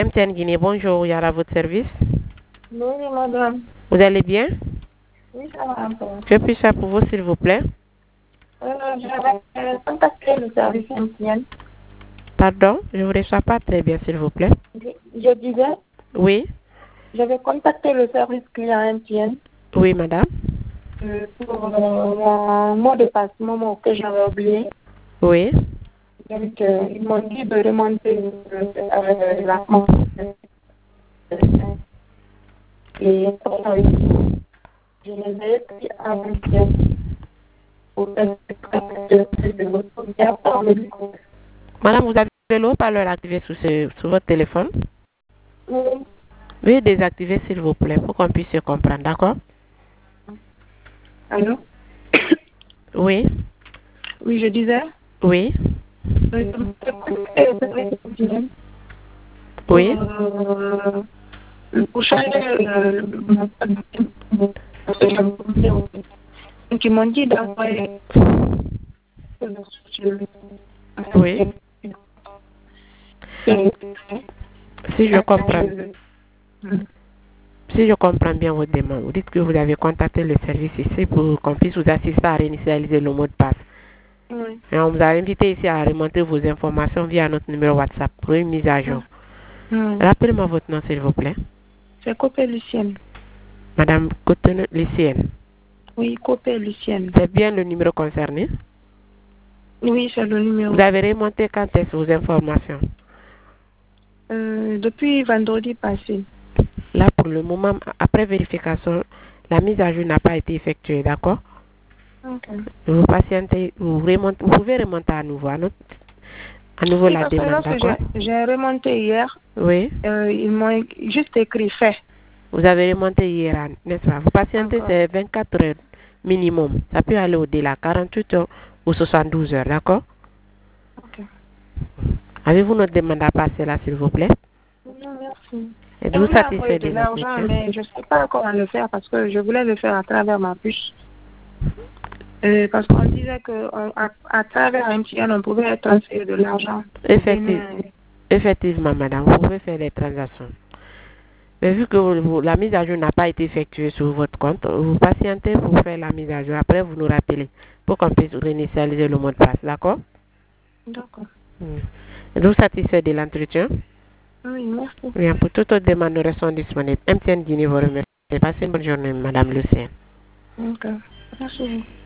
MTN Guinée, bonjour, Yara, à votre service. Bonjour, madame. Vous allez bien? Oui, ça va un peu. Que puis-je faire pour vous, s'il vous plaît? J'avais contacté le service MTN. Pardon, je ne vous reçois pas très bien, s'il vous plaît. Je disais, Oui, j'avais contacté le service client MTN oui, madame. pour mon mot de passe, Momo, que j'avais oublié. Oui, Donc, ils m'ont dit de remonter la compte. Et je les ai pris à MTN pour madame, vous avez le haut-parleur activé sur votre téléphone? Oui. Veuillez désactiver, s'il vous plaît, pour qu'on puisse se comprendre, d'accord? Allô? Oui, Oui, je disais. oui, oui. Pour changer donc ils m'ont dit d'envoyer Oui. Si je comprends, si je comprends bien votre demande, vous dites que vous avez contacté le service ici pour qu'on puisse vous assister à réinitialiser le mot de passe. Oui. Et on vous a invité ici à remonter vos informations via notre numéro WhatsApp pour une mise à jour. Rappelez-moi votre nom, s'il vous plaît. C'est Copé Lucienne. Madame Cotonou Lucienne. Oui, Copé Lucienne. C'est bien le numéro concerné? Oui, c'est le numéro. Vous avez remonté quand est-ce vos informations? Depuis vendredi passé. Là, pour le moment, après vérification, la mise à jour n'a pas été effectuée, d'accord? Ok. Vous patientez, vous pouvez remonter à nouveau, à nouveau Oui, la parce que demande, lorsque d'accord? j'ai remonté hier, Oui. ils m'ont juste écrit fait. Vous avez remonté hier, n'est-ce pas? Vous patientez, Encore. c'est 24 heures minimum. Ça peut aller au-delà, 48 heures ou 72 heures, d'accord? Ok. Avez-vous notre demande à passer là, s'il vous plaît? Non, merci. Je Êtes-vous voulais envoyer satisfait de de l'argent, l'entretien? mais je ne sais pas comment le faire parce que je voulais le faire à travers ma puce. Parce qu'on disait qu'à travers MTN, on pouvait transférer de l'argent. Effectivement, madame, vous pouvez faire les transactions. Mais vu que la mise à jour n'a pas été effectuée sur votre compte, vous patientez pour faire la mise à jour. Après, vous nous rappelez pour qu'on puisse réinitialiser le mot de passe, d'accord? D'accord. Êtes-vous satisfait de l'entretien? Oui, merci. Bien, pour toute autre demande, nous restons disponibles. MTN Guinée vous remercie. Passez une bonne journée, madame Lucienne. Ok. Merci.